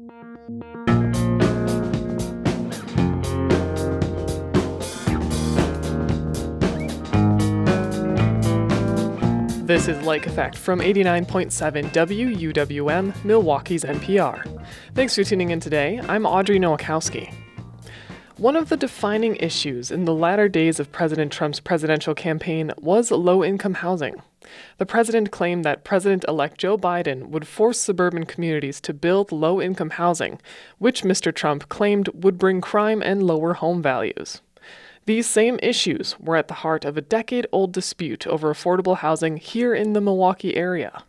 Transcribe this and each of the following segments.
This is Lake Effect from 89.7 WUWM, Milwaukee's NPR. Thanks for tuning in today. I'm Audrey Nowakowski. One of the defining issues in the latter days of President Trump's presidential campaign was low-income housing. The president claimed that President-elect Joe Biden would force suburban communities to build low-income housing, which Mr. Trump claimed would bring crime and lower home values. These same issues were at the heart of a decade-old dispute over affordable housing here in the Milwaukee area.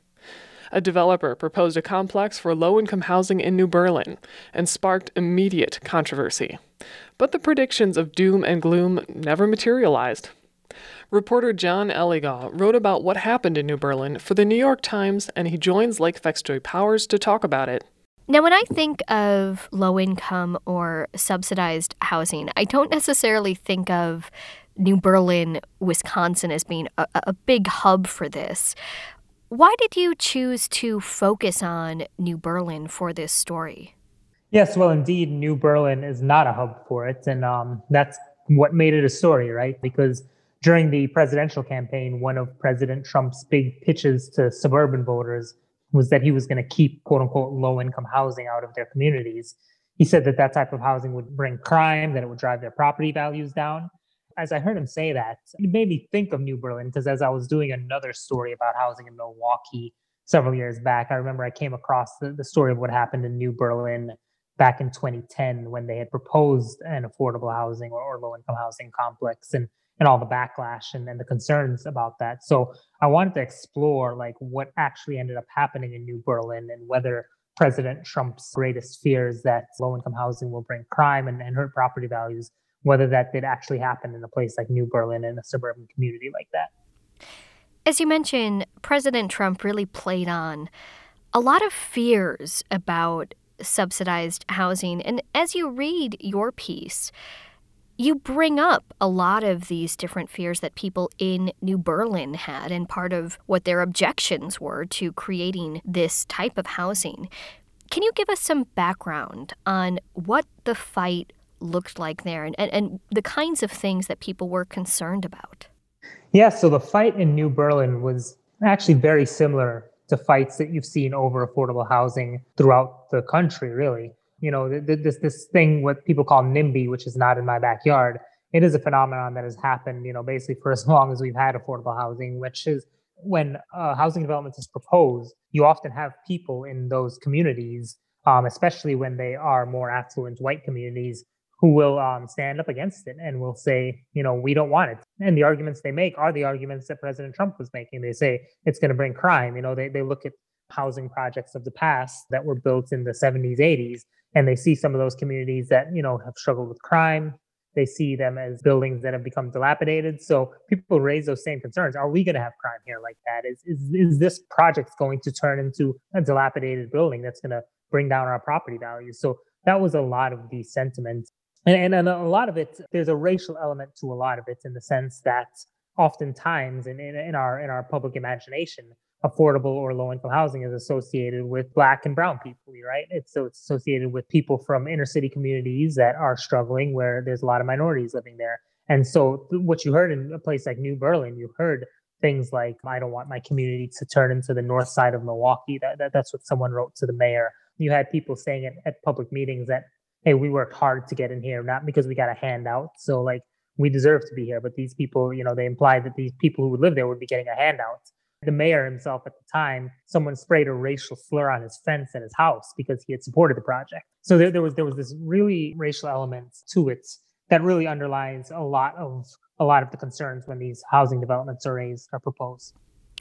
A developer proposed a complex for low-income housing in New Berlin and sparked immediate controversy. But the predictions of doom and gloom never materialized. Reporter John Eligaw wrote about what happened in New Berlin for the New York Times, and he joins Lake Effect's Joy Powers to talk about it. Now, when I think of low-income or subsidized housing, I don't necessarily think of New Berlin, Wisconsin as being a big hub for this. Why did you choose to focus on New Berlin for this story? Yes, well, indeed, New Berlin is not a hub for it. And that's what made it a story, right? Because during the presidential campaign, one of President Trump's big pitches to suburban voters was that he was going to keep, quote unquote, low income housing out of their communities. He said that that type of housing would bring crime, that it would drive their property values down. As I heard him say that, it made me think of New Berlin, because as I was doing another story about housing in Milwaukee several years back, I remember I came across the story of what happened in New Berlin back in 2010 when they had proposed an affordable housing or low income housing complex, and all the backlash and the concerns about that. So I wanted to explore like what actually ended up happening in New Berlin and whether President Trump's greatest fears that low-income housing will bring crime and hurt property values, whether that did actually happen in a place like New Berlin in a suburban community like that. As you mentioned, President Trump really played on a lot of fears about subsidized housing. And as you read your piece, you bring up a lot of these different fears that people in New Berlin had, and part of what their objections were to creating this type of housing. Can you give us some background on what the fight looked like there and the kinds of things that people were concerned about? Yeah, so the fight in New Berlin was actually very similar to fights that you've seen over affordable housing throughout the country, really. You know, this thing, what people call NIMBY, which is not in my backyard, it is a phenomenon that has happened, you know, basically for as long as we've had affordable housing, which is when housing development is proposed, you often have people in those communities, especially when they are more affluent white communities, who will stand up against it and will say, you know, we don't want it. And the arguments they make are the arguments that President Trump was making. They say it's going to bring crime. You know, they look at housing projects of the past that were built in the 70s, 80s, and they see some of those communities that, you know, have struggled with crime. They see them as buildings that have become dilapidated. So people raise those same concerns. Are we going to have crime here like that? Is this project going to turn into a dilapidated building that's going to bring down our property values? So that was a lot of the sentiment. And a lot of it, there's a racial element to a lot of it, in the sense that oftentimes in our public imagination, affordable or low-income housing is associated with Black and brown people, right? It's associated with people from inner city communities that are struggling, where there's a lot of minorities living there. And so what you heard in a place like New Berlin, you heard things like, I don't want my community to turn into the north side of Milwaukee. That's what someone wrote to the mayor. You had people saying at public meetings that, hey, we worked hard to get in here, not because we got a handout. So like, we deserve to be here. But these people, you know, they implied that these people who would live there would be getting a handout. The mayor himself at the time, someone sprayed a racial slur on his fence at his house because he had supported the project. So there was this really racial element to it that really underlies a lot of the concerns when these housing developments are proposed.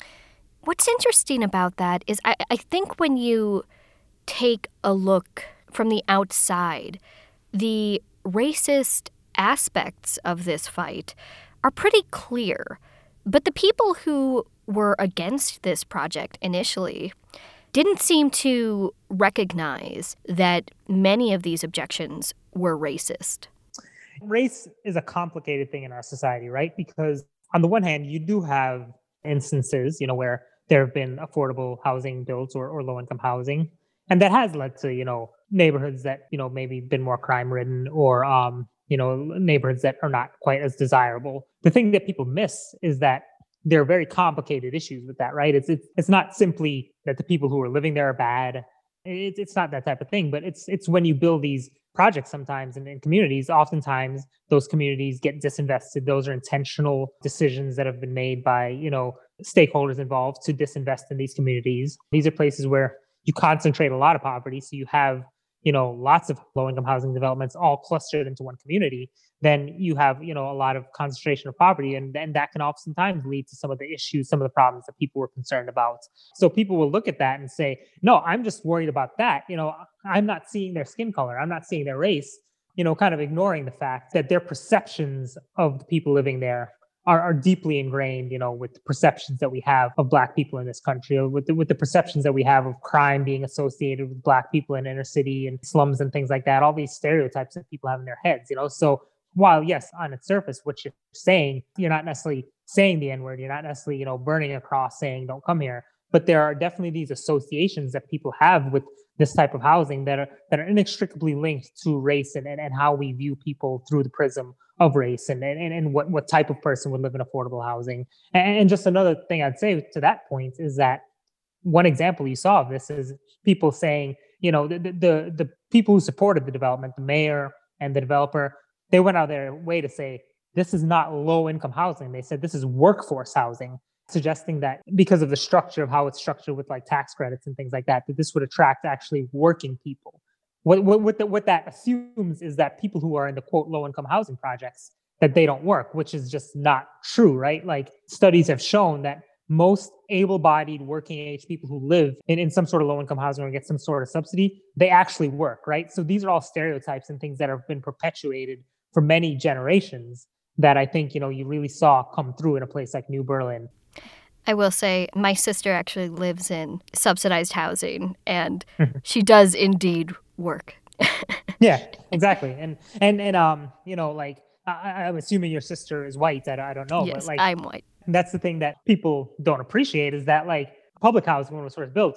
What's interesting about that is I think when you take a look from the outside, the racist aspects of this fight are pretty clear. But the people who were against this project initially didn't seem to recognize that many of these objections were racist. Race is a complicated thing in our society, right? Because on the one hand, you do have instances, you know, where there have been affordable housing built or low-income housing. And that has led to, you know, neighborhoods that, maybe been more crime ridden, or, neighborhoods that are not quite as desirable. The thing that people miss is that there are very complicated issues with that, right? It's not simply that the people who are living there are bad. It's not that type of thing, but it's when you build these projects sometimes in communities, oftentimes those communities get disinvested. Those are intentional decisions that have been made by, stakeholders involved to disinvest in these communities. These are places where you concentrate a lot of poverty. So you have, lots of low income housing developments all clustered into one community. Then you have, a lot of concentration of poverty. And that can oftentimes lead to some of the issues, some of the problems that people were concerned about. So people will look at that and say, no, I'm just worried about that. I'm not seeing their skin color. I'm not seeing their race, kind of ignoring the fact that their perceptions of the people living there are deeply ingrained, with the perceptions that we have of Black people in this country, or with the perceptions that we have of crime being associated with Black people in inner city and slums and things like that. All these stereotypes that people have in their heads, So while, yes, on its surface, what you're saying, you're not necessarily saying the N-word, you're not necessarily, burning a cross saying don't come here. But there are definitely these associations that people have with this type of housing that are inextricably linked to race and how we view people through the prism of race and what type of person would live in affordable housing. And just another thing I'd say to that point is that one example you saw of this is people saying, the people who supported the development, the mayor and the developer, they went out of their way to say, this is not low income housing. They said this is workforce housing, suggesting that because of the structure of how it's structured with like tax credits and things like that, that this would attract actually working people. What that assumes is that people who are in the quote low income housing projects, that they don't work, which is just not true, right? Like studies have shown that most able-bodied working age people who live in some sort of low income housing or get some sort of subsidy, they actually work, right? So these are all stereotypes and things that have been perpetuated for many generations that I think, you really saw come through in a place like New Berlin. I will say my sister actually lives in subsidized housing, and she does indeed work. Yeah, exactly. And like I'm assuming your sister is white. I don't know, yes, but like I'm white. That's the thing that people don't appreciate is that like public housing when it was first built,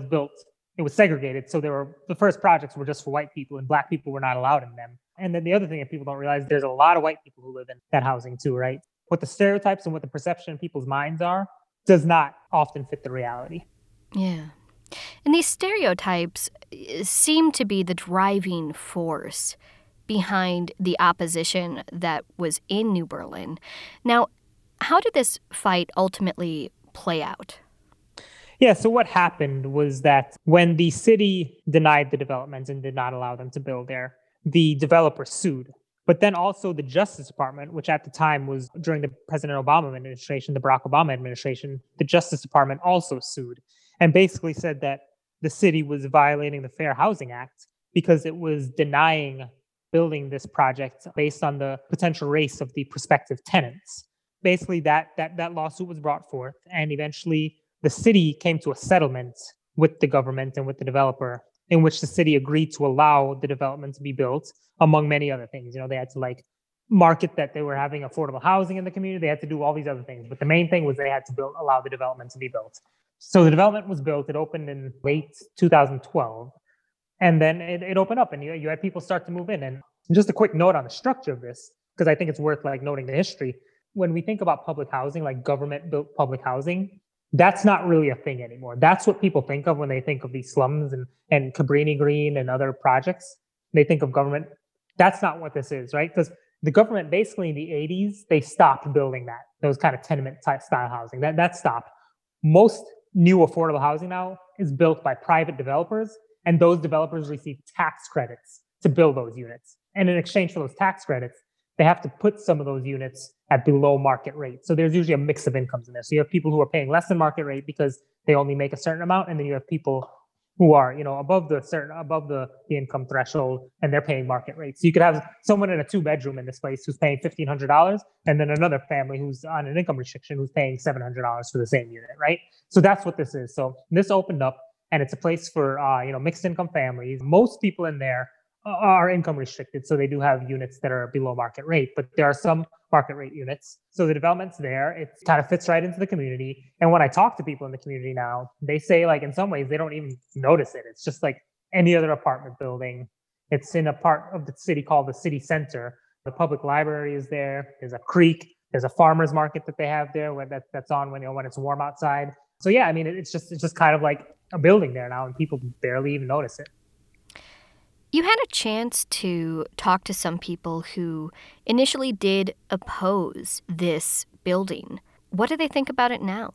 it was segregated. So the first projects were just for white people and Black people were not allowed in them. And then the other thing that people don't realize, there's a lot of white people who live in that housing too, right? What the stereotypes and what the perception in people's minds are does not often fit the reality. Yeah. And these stereotypes seem to be the driving force behind the opposition that was in New Berlin. Now, how did this fight ultimately play out? Yeah, so what happened was that when the city denied the development and did not allow them to build there, the developer sued. But then also the Justice Department, which at the time was during the President Obama administration, the Barack Obama administration, the Justice Department also sued and basically said that the city was violating the Fair Housing Act because it was denying building this project based on the potential race of the prospective tenants. Basically, that lawsuit was brought forth, and eventually the city came to a settlement with the government and with the developer, in which the city agreed to allow the development to be built, among many other things. They had to like market that they were having affordable housing in the community. They had to do all these other things, but the main thing was they had to allow the development to be built. So the development was built. It opened in late 2012, and then it opened up, and you had people start to move in. And just a quick note on the structure of this, because I think it's worth like noting the history. When we think about public housing, like government-built public housing, that's not really a thing anymore. That's what people think of when they think of these slums and Cabrini Green and other projects. They think of government. That's not what this is, right? Because the government basically in the 80s, they stopped building those kind of tenement type style housing. That stopped. Most new affordable housing now is built by private developers, and those developers receive tax credits to build those units. And in exchange for those tax credits, they have to put some of those units at below market rate. So there's usually a mix of incomes in there. So you have people who are paying less than market rate because they only make a certain amount, and then you have people who are, above the income threshold, and they're paying market rate. So you could have someone in a 2-bedroom in this place who's paying $1,500, and then another family who's on an income restriction who's paying $700 for the same unit, right? So that's what this is. So this opened up, and it's a place for mixed income families. Most people in there are income restricted, so they do have units that are below market rate, but there are some market rate units. So the development's there. It kind of fits right into the community. And when I talk to people in the community now, they say like in some ways they don't even notice it. It's just like any other apartment building. It's in a part of the city called the city center. The public library is there. There's a creek. There's a farmer's market that they have there where that's on when it's warm outside. So yeah, I mean, it's just kind of like a building there now, and people barely even notice it. You had a chance to talk to some people who initially did oppose this building. What do they think about it now?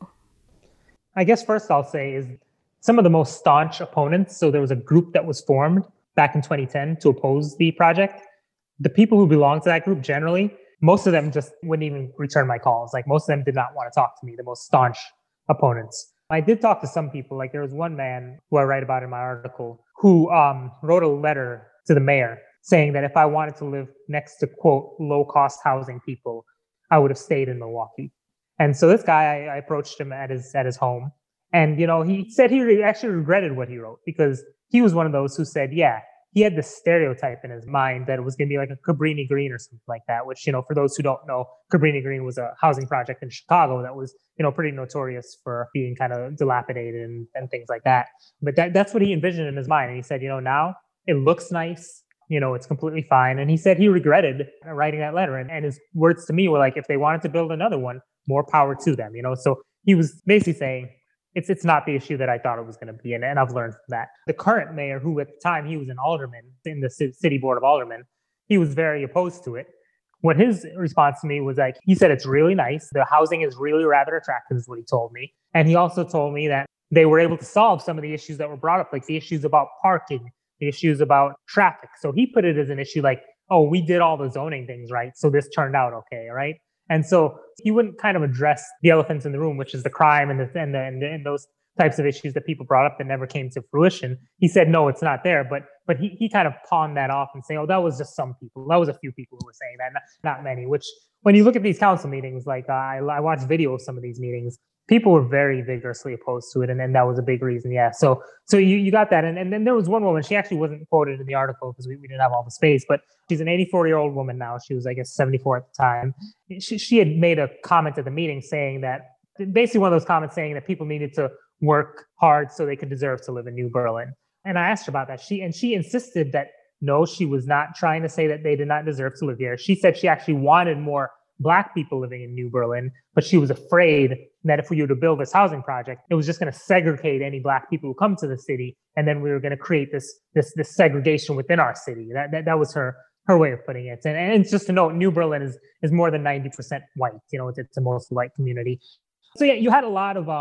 I guess first I'll say is some of the most staunch opponents. So there was a group that was formed back in 2010 to oppose the project. The people who belong to that group generally, most of them just wouldn't even return my calls. Like most of them did not want to talk to me, the most staunch opponents. I did talk to some people. Like there was one man who I write about in my article who wrote a letter to the mayor saying that if I wanted to live next to, quote, low-cost housing people, I would have stayed in Milwaukee. And so this guy, I approached him at his home. And, he said he actually regretted what he wrote because he was one of those who said, yeah, he had this stereotype in his mind that it was going to be like a Cabrini Green or something like that, which, for those who don't know, Cabrini Green was a housing project in Chicago that was, pretty notorious for being kind of dilapidated and things like that. But that's what he envisioned in his mind. And he said, now it looks nice. It's completely fine. And he said he regretted writing that letter. And his words to me were like, if they wanted to build another one, more power to them, So he was basically saying, it's not the issue that I thought it was going to be. And I've learned from that. The current mayor, who at the time he was an alderman in the city board of aldermen, he was very opposed to it. What his response to me was like, he said, it's really nice. The housing is really rather attractive is what he told me. And he also told me that they were able to solve some of the issues that were brought up, like the issues about parking, the issues about traffic. So he put it as an issue like, oh, we did all the zoning things right, so this turned out okay, right? And so he wouldn't kind of address the elephants in the room, which is the crime and those types of issues that people brought up that never came to fruition. He said, no, it's not there. But he kind of pawned that off and saying, oh, that was just some people. That was a few people who were saying that, not many, which when you look at these council meetings, like I watched video of some of these meetings, people were very vigorously opposed to it. And then that was a big reason. Yeah. So you got that. And then there was one woman, she actually wasn't quoted in the article because we didn't have all the space, but she's an 84-year-old woman now. She was, I guess, 74 at the time. She had made a comment at the meeting saying that, basically one of those comments saying that people needed to work hard so they could deserve to live in New Berlin. And I asked her about that. She insisted that, no, she was not trying to say that they did not deserve to live here. She said she actually wanted more Black people living in New Berlin, but she was afraid that if we were to build this housing project, it was just going to segregate any Black people who come to the city, and then we were going to create this segregation within our city. That was her way of putting it. And it's just to note, New Berlin is more than 90% white. It's a mostly white community. So yeah, you had a lot of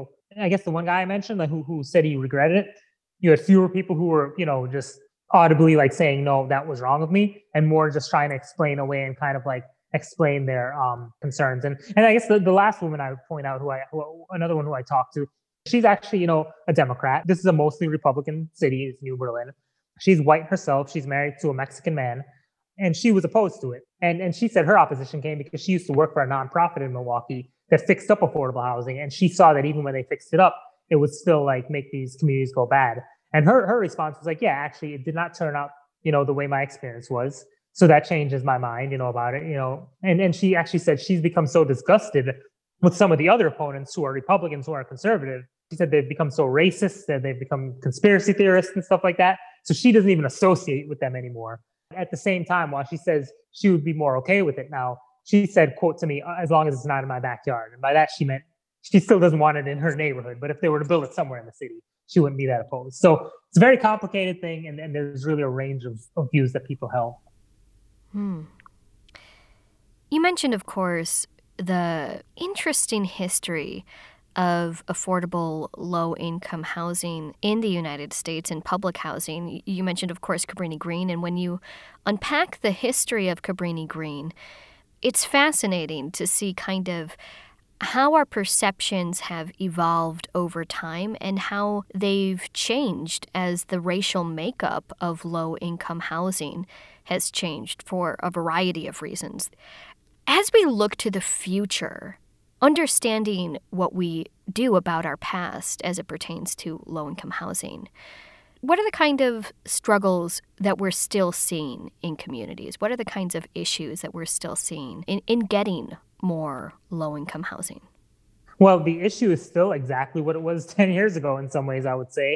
I guess the one guy I mentioned, like who said he regretted it. You had fewer people who were just audibly like saying, no, that was wrong of me, and more just trying to explain away and kind of like explain their concerns. And I guess the last woman I would point out, another one who I talked to, she's actually, a Democrat. This is a mostly Republican city, is New Berlin. She's white herself. She's married to a Mexican man, and she was opposed to it. And she said her opposition came because she used to work for a nonprofit in Milwaukee that fixed up affordable housing. And she saw that even when they fixed it up, it would still like make these communities go bad. And her response was like, yeah, actually, it did not turn out, the way my experience was. So that changes my mind, about it, and she actually said she's become so disgusted with some of the other opponents who are Republicans, who are conservative. She said they've become so racist, that they've become conspiracy theorists and stuff like that. So she doesn't even associate with them anymore. At the same time, while she says she would be more okay with it now, she said, quote to me, as long as it's not in my backyard. And by that, she meant she still doesn't want it in her neighborhood. But if they were to build it somewhere in the city, she wouldn't be that opposed. So it's a very complicated thing. And there's really a range of views that people held. You mentioned, of course, the interesting history of affordable low-income housing in the United States and public housing. You mentioned, of course, Cabrini Green. And when you unpack the history of Cabrini Green, it's fascinating to see kind of how our perceptions have evolved over time and how they've changed as the racial makeup of low-income housing has changed for a variety of reasons. As we look to the future, understanding what we do about our past as it pertains to low-income housing, what are the kind of struggles that we're still seeing in communities? What are the kinds of issues that we're still seeing in getting more low-income housing? Well, the issue is still exactly what it was 10 years ago in some ways, I would say.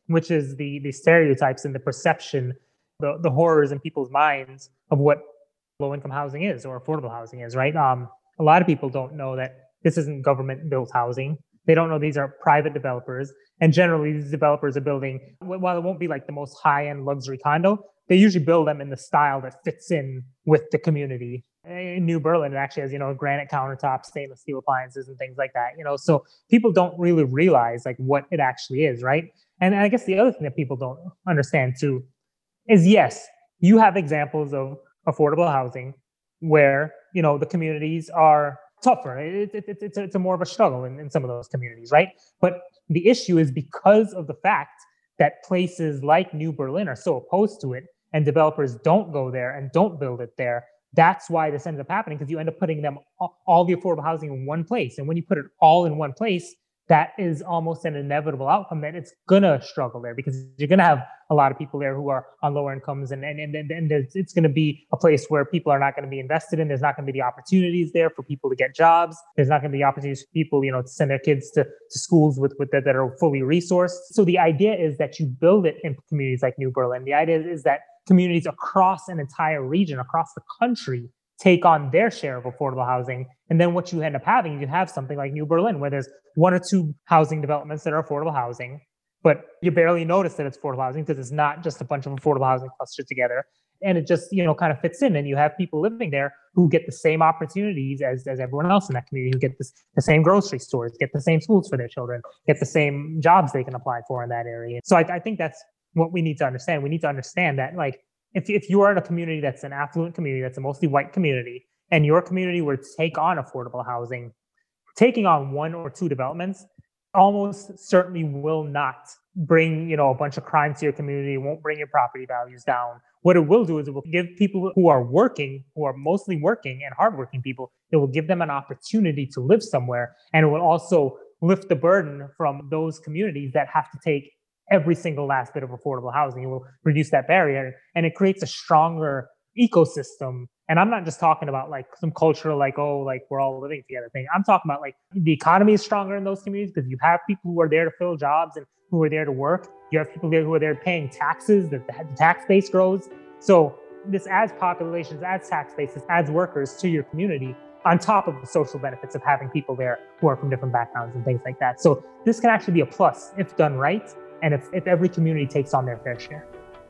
which is the stereotypes and the perception, the horrors in people's minds of what low-income housing is or affordable housing is, right? A lot of people don't know that this isn't government-built housing. They don't know these are private developers. And generally, these developers are building, while it won't be like the most high-end luxury condo, they usually build them in the style that fits in with the community. In New Berlin, it actually has, granite countertops, stainless steel appliances, and things like that. So people don't really realize like what it actually is, right? And I guess the other thing that people don't understand too is, yes, you have examples of affordable housing where, the communities are tougher. It's a more of a struggle in some of those communities, right? But the issue is because of the fact that places like New Berlin are so opposed to it and developers don't go there and don't build it there. That's why this ends up happening, because you end up putting them all the affordable housing in one place. And when you put it all in one place, that is almost an inevitable outcome that it's gonna struggle there, because you're gonna have a lot of people there who are on lower incomes, and it's gonna be a place where people are not gonna be invested in. There's not gonna be the opportunities there for people to get jobs. There's not gonna be opportunities for people, to send their kids to schools with that are fully resourced. So the idea is that you build it in communities like New Berlin. The idea is that communities across an entire region, across the country, take on their share of affordable housing. And then what you end up having, you have something like New Berlin, where there's one or two housing developments that are affordable housing, but you barely notice that it's affordable housing because it's not just a bunch of affordable housing clustered together. And it just, kind of fits in. And you have people living there who get the same opportunities as everyone else in that community, who get the same grocery stores, get the same schools for their children, get the same jobs they can apply for in that area. So I think that's what we need to understand. We need to understand that, like, if you are in a community that's an affluent community, that's a mostly white community, and your community were to take on affordable housing, taking on one or two developments almost certainly will not bring, a bunch of crime to your community. It won't bring your property values down. What it will do is it will give people who are working, who are mostly working and hardworking people, it will give them an opportunity to live somewhere. And it will also lift the burden from those communities that have to take every single last bit of affordable housing. It will reduce that barrier, and it creates a stronger ecosystem. And I'm not just talking about like some cultural, like, oh, like we're all living together thing. I'm talking about like the economy is stronger in those communities because you have people who are there to fill jobs and who are there to work. You have people there who are there paying taxes, the tax base grows. So this adds populations, adds tax bases, adds workers to your community, on top of the social benefits of having people there who are from different backgrounds and things like that. So this can actually be a plus if done right, and if every community takes on their fair share.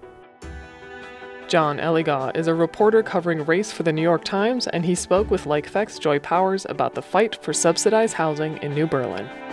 John Eligaw is a reporter covering race for the New York Times, and he spoke with Lake Effect's Joy Powers about the fight for subsidized housing in New Berlin.